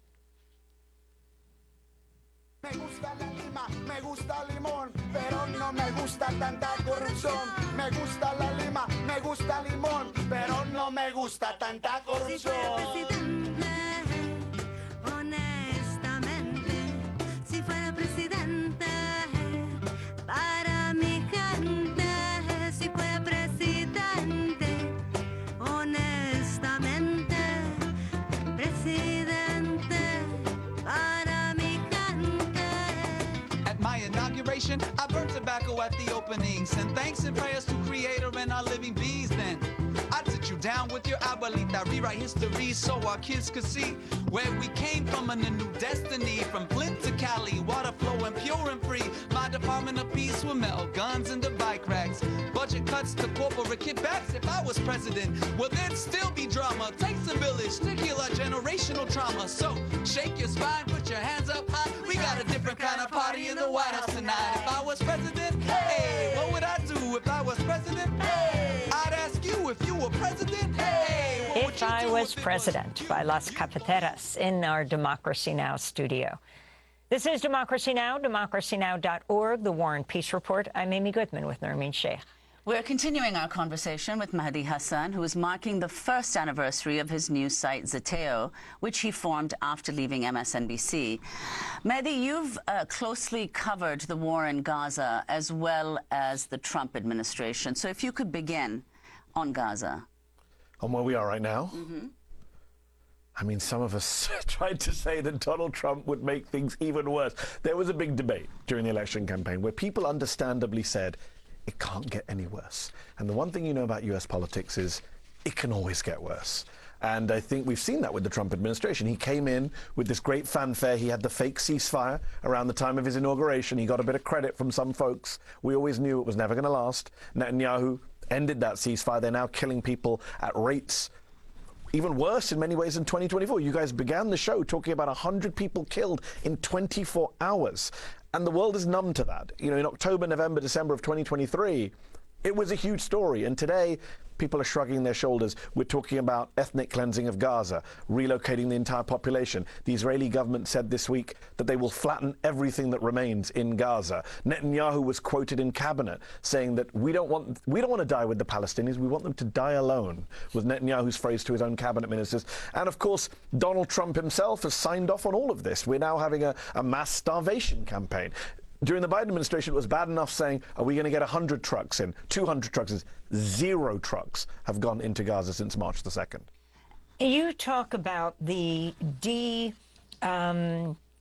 Me gusta la lima, me gusta limón, pero no me gusta tanta corrupción. Me gusta la lima, me gusta limón, pero no me gusta tanta corrupción. Honestamente, si fuera presidente, para mi gente, si fuera presidente, honestamente, presidente, para mi my inauguration, I burned tobacco at the opening. Send thanks and prayers to Creator and our living beings. Then I'd sit you down with your abuelita, rewrite history so our kids could see where we came from and a new destiny. From Flint to Cali, water flowing pure and free. My Department of Peace will metal guns into bike racks. Budget cuts to corporate kickbacks. If I was president, well, there'd still be drama. Takes a village to heal our generational trauma. So shake your spine, put your hands up high. We got a different kind of party in the White House tonight. If I was president, hey, what would I do if I was president? Hey, I'd ask you if you were president. Hey, what would If you I do Was if it President by Las Cafeteras in our Democracy Now! studio. This is Democracy Now!, democracy now dot org, the War and Peace Report. I'm Amy Goodman with Nermeen Sheikh. We're continuing our conversation with Mehdi Hasan, who is marking the first anniversary of his new site, Zeteo, which he formed after leaving M S N B C. Mehdi, you've uh, closely covered the war in Gaza as well as the Trump administration. So if you could begin on Gaza. On where we are right now? Mm-hmm. I mean, some of us tried to say that Donald Trump would make things even worse. There was a big debate during the election campaign where people understandably said, it can't get any worse. And the one thing you know about U S politics is it can always get worse. And I think we've seen that with the Trump administration. He came in with this great fanfare. He had the fake ceasefire around the time of his inauguration. He got a bit of credit from some folks. We always knew it was never going to last. Netanyahu ended that ceasefire. They're now killing people at rates even worse in many ways in twenty twenty-four. You guys began the show talking about one hundred people killed in twenty-four hours. And the world is numb to that. You know, in October, November, December of twenty twenty-three, it was a huge story. And today, people are shrugging their shoulders. We're talking about ethnic cleansing of Gaza, relocating the entire population. The Israeli government said this week that they will flatten everything that remains in Gaza. Netanyahu was quoted in cabinet saying that we don't want we don't want to die with the Palestinians. We want them to die alone, was Netanyahu's phrase to his own cabinet ministers. And of course, Donald Trump himself has signed off on all of this. We're now having a, a mass starvation campaign. During the Biden administration, it was bad enough saying, are we going to get one hundred trucks in, two hundred trucks in? Zero trucks have gone into Gaza since March the second. You talk about the de, um,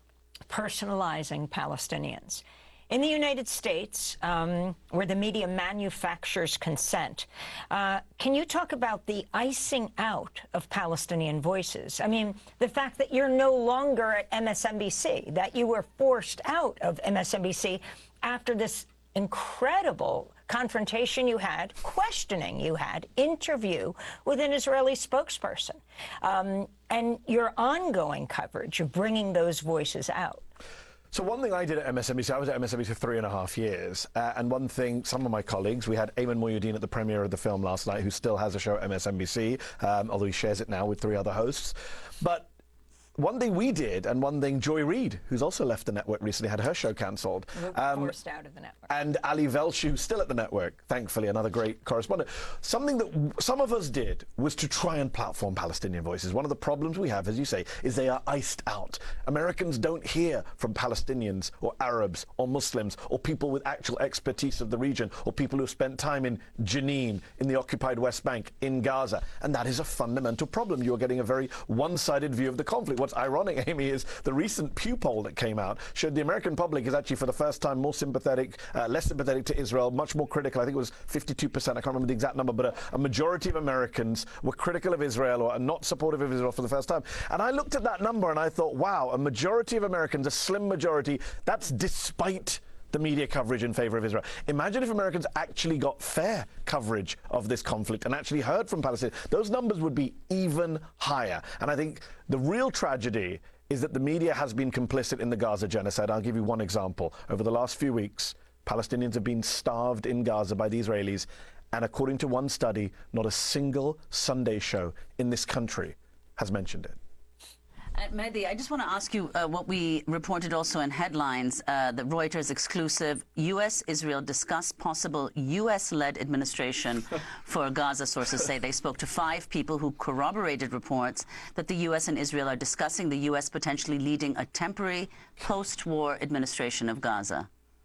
personalizing Palestinians. In the United States, um, where the media manufactures consent, uh, can you talk about the icing out of Palestinian voices? I mean, the fact that you're no longer at M S N B C, that you were forced out of M S N B C after this incredible confrontation you had, questioning you had, interview with an Israeli spokesperson, um, and your ongoing coverage of bringing those voices out. So one thing I did at M S N B C, I was at M S N B C for three and a half years, uh, and one thing, some of my colleagues, we had Ayman Mohyeldin at the premiere of the film last night, who still has a show at M S N B C, um, although he shares it now with three other hosts. But one thing we did, and one thing Joy Reid, who's also left the network recently, had her show cancelled. Um, forced out of the network. And Ali Velshi, who's still at the network, thankfully, another great correspondent. Something that w some of us did was to try and platform Palestinian voices. One of the problems we have, as you say, is they are iced out. Americans don't hear from Palestinians or Arabs or Muslims or people with actual expertise of the region or people who have spent time in Jenin, in the occupied West Bank, in Gaza. And that is a fundamental problem. You're getting a very one-sided view of the conflict. What's ironic, Amy, is the recent Pew poll that came out showed the American public is actually for the first time more sympathetic, uh, less sympathetic to Israel, much more critical. I think it was fifty-two percent, I can't remember the exact number, but a, a majority of Americans were critical of Israel or are not supportive of Israel for the first time. And I looked at that number and I thought, wow, a majority of Americans, a slim majority, that's despite the media coverage in favor of Israel. Imagine if Americans actually got fair coverage of this conflict and actually heard from Palestine. Those numbers would be even higher. And I think the real tragedy is that the media has been complicit in the Gaza genocide. I'll give you one example. Over the last few weeks, Palestinians have been starved in Gaza by the Israelis. And according to one study, not a single Sunday show in this country has mentioned it. Uh, Mehdi, I just want to ask you uh, what we reported also in headlines, uh, the Reuters exclusive, U S Israel discuss possible U S-led administration for Gaza. Sources say they spoke to five people who corroborated reports that the U S and Israel are discussing the U S potentially leading a temporary post-war administration of Gaza.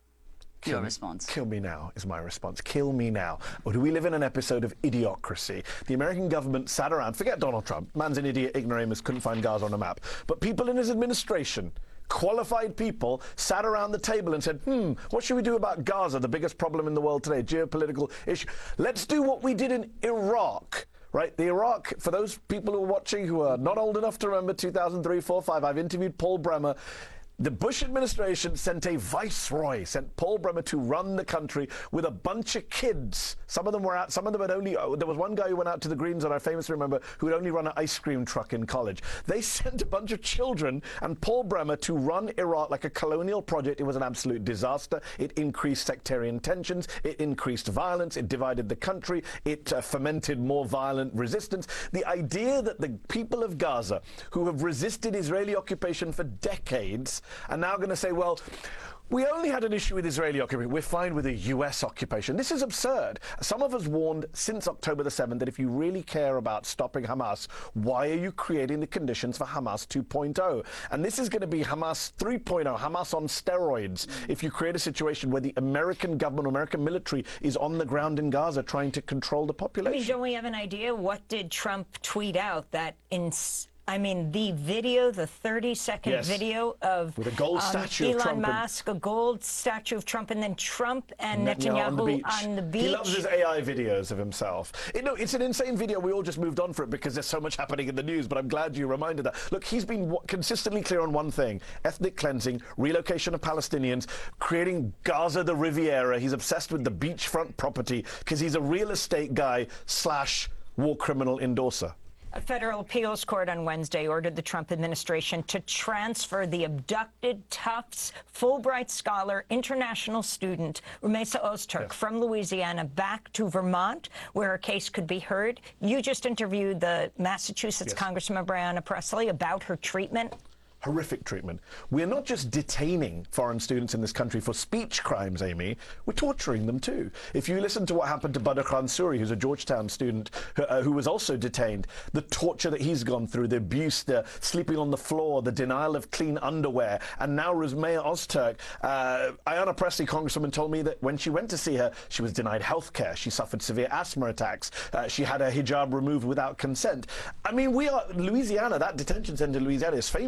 Your response. Kill me now is my response. Kill me now. Or do we live in an episode of idiocracy? The American government sat around, forget Donald Trump, man's an idiot, ignoramus, couldn't find Gaza on a map. But people in his administration, qualified people, sat around the table and said, hmm, what should we do about Gaza, the biggest problem in the world today, geopolitical issue? Let's do what we did in Iraq. Right, the Iraq, for those people who are watching who are not old enough to remember two thousand three, four, five, I've interviewed Paul Bremer. The Bush administration sent a viceroy, sent Paul Bremer to run the country with a bunch of kids. Some of them were out, some of them had only, oh, there was one guy who went out to the Greens that I famously remember who had only run an ice cream truck in college. They sent a bunch of children and Paul Bremer to run Iraq like a colonial project. It was an absolute disaster. It increased sectarian tensions. It increased violence. It divided the country. It uh, fomented more violent resistance. The idea that the people of Gaza, who have resisted Israeli occupation for decades, are now going to say, well, we only had an issue with Israeli occupation. We're fine with a U S occupation. This is absurd. Some of us warned since October the seventh that if you really care about stopping Hamas, why are you creating the conditions for Hamas two point oh? And this is going to be Hamas three point oh, Hamas on steroids, if you create a situation where the American government, American military is on the ground in Gaza trying to control the population. I mean, don't we have an idea? What did Trump tweet out that in... I mean, the video, the thirty-second yes. video of with a gold um, statue Elon of Trump Musk, a gold statue of Trump, and then Trump and Netanyahu, Netanyahu on, the beach. on the beach. He loves his A I videos of himself. You know, it's an insane video. We all just moved on for it because there's so much happening in the news, but I'm glad you reminded that. Look, he's been w consistently clear on one thing: ethnic cleansing, relocation of Palestinians, creating Gaza the Riviera. He's obsessed with the beachfront property because he's a real estate guy slash war criminal endorser. A federal appeals court on Wednesday ordered the Trump administration to transfer the abducted Tufts Fulbright scholar, international student Rumeisa Ozturk yes. from Louisiana back to Vermont, where her case could be heard. You just interviewed the Massachusetts yes. Congressman Brianna Presley about her treatment. Horrific treatment. We're not just detaining foreign students in this country for speech crimes, Amy. We're torturing them too. If you listen to what happened to Badr Khansuri, who's a Georgetown student who, uh, who was also detained, the torture that he's gone through, the abuse, the sleeping on the floor, the denial of clean underwear, and now Rumeisa Ozturk. Uh, Ayanna Pressley, Congresswoman, told me that when she went to see her, she was denied health care. She suffered severe asthma attacks. Uh, she had her hijab removed without consent. I mean, we are, Louisiana, that detention center in Louisiana is famous for human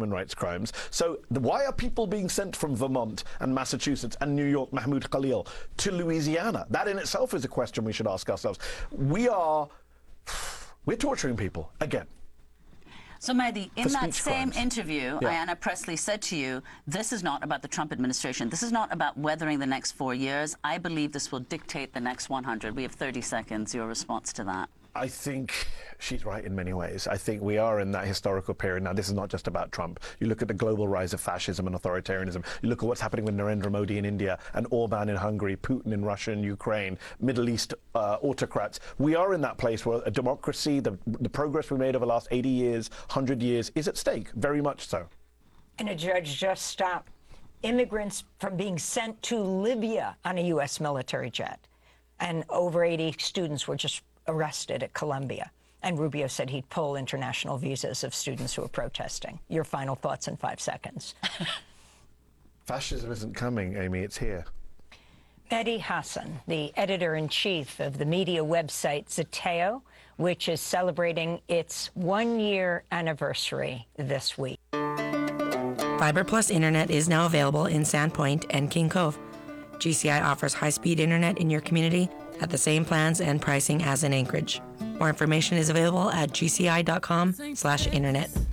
human rights crimes. So the, why are people being sent from Vermont and Massachusetts and New York, Mahmoud Khalil, to Louisiana? That in itself is a question we should ask ourselves. We are, we're torturing people again. So, Mehdi, in For that speech same crimes. interview, Yeah. Ayanna Pressley said to you, this is not about the Trump administration. This is not about weathering the next four years. I believe this will dictate the next one hundred. We have thirty seconds. Your response to that? I think she's right in many ways. I think we are in that historical period now. This is not just about Trump. You look at the global rise of fascism and authoritarianism. You look at what's happening with Narendra Modi in India and Orban in Hungary, Putin in Russia and Ukraine, Middle East uh, autocrats. We are in that place where a democracy, the, the progress we made over the last eighty years, one hundred years, is at stake, very much so. And a judge just stopped immigrants from being sent to Libya on a U S military jet. And over eighty students were just arrested at Columbia. And Rubio said he'd pull international visas of students who were protesting. Your final thoughts in five seconds. Fascism isn't coming, Amy, it's here. Mehdi Hasan, the editor-in-chief of the media website Zeteo, which is celebrating its one-year anniversary this week. Fiber Plus Internet is now available in Sandpoint and King Cove. G C I offers high-speed internet in your community at the same plans and pricing as in Anchorage. More information is available at g c i dot com slash internet.